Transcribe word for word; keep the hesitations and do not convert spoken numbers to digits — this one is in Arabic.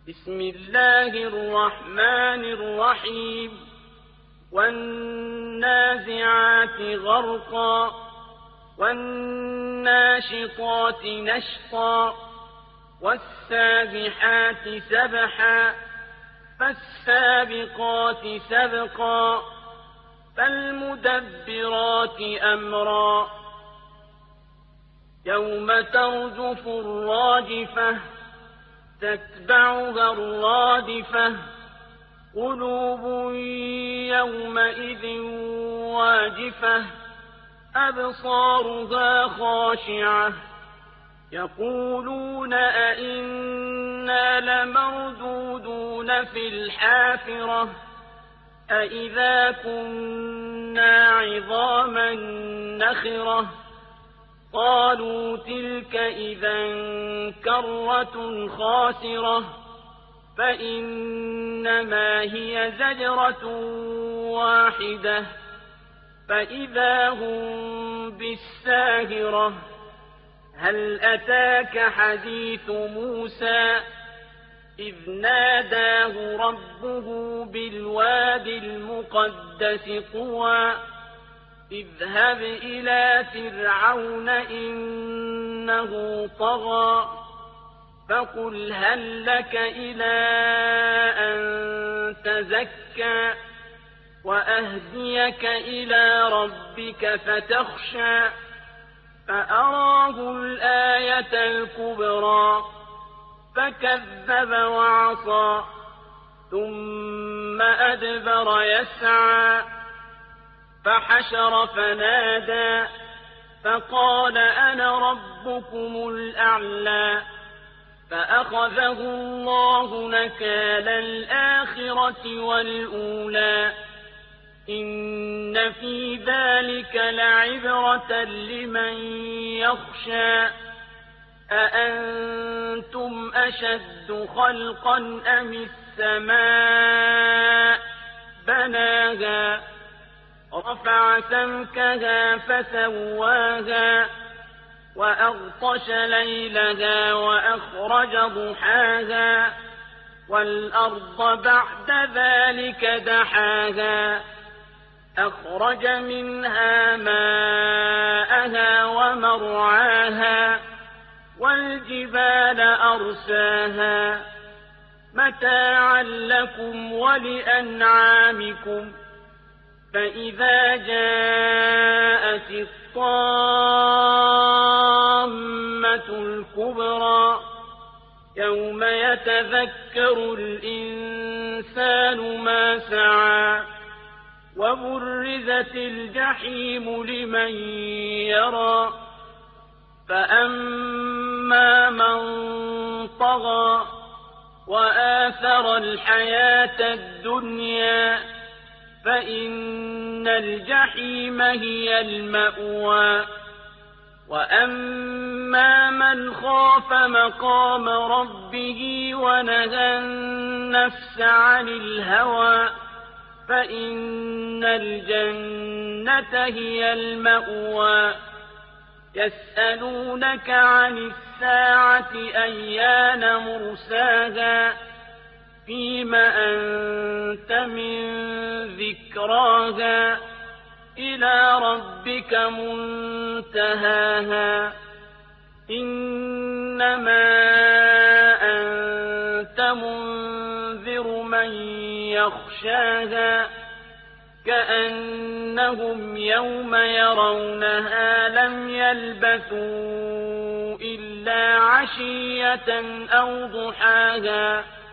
بسم الله الرحمن الرحيم والنازعات غرقا والناشطات نشطا والسابحات سبحا فالسابقات سبقا فالمدبرات أمرا يوم ترجف الراجفة تتبعها الرادفة قلوب يومئذ واجفة أبصارها خاشعة يقولون أئنا لمردودون في الحافرة أئذا كنا عظاما نخرة قالوا تلك إذا كرة خاسرة فإنما هي زجرة واحدة فإذا هم بالساهرة هل أتاك حديث موسى إذ ناداه ربه بالواد المقدس طوى اذهب إلى فرعون إنه طغى فقل هل لك إلى أن تزكى وأهديك إلى ربك فتخشى فأراه الآية الكبرى فكذب وعصى ثم أدبر يسعى فحشر فنادى فقال أنا ربكم الأعلى فأخذه الله نكال الآخرة والأولى إن في ذلك لعبرة لمن يخشى أأنتم أشد خلقا أم السماء بناها رفع سمكها فسواها وأغطش ليلها وأخرج ضحاها والأرض بعد ذلك دحاها أخرج منها ماءها ومرعاها والجبال أرساها متاعا لكم ولأنعامكم فإذا جاءت الطامة الكبرى يوم يتذكر الإنسان ما سعى وبرزت الجحيم لمن يرى فأما من طغى وآثر الحياة الدنيا فإن الجحيم هي المأوى وأما من خاف مقام ربه ونهى النفس عن الهوى فإن الجنة هي المأوى يسألونك عن الساعة أيان مرساها فيم أنت من ذكراها إلى ربك منتهاها إنما أنت منذر من يخشاها كأنهم يوم يرونها لم يلبثوا إلا عشية أو ضحاها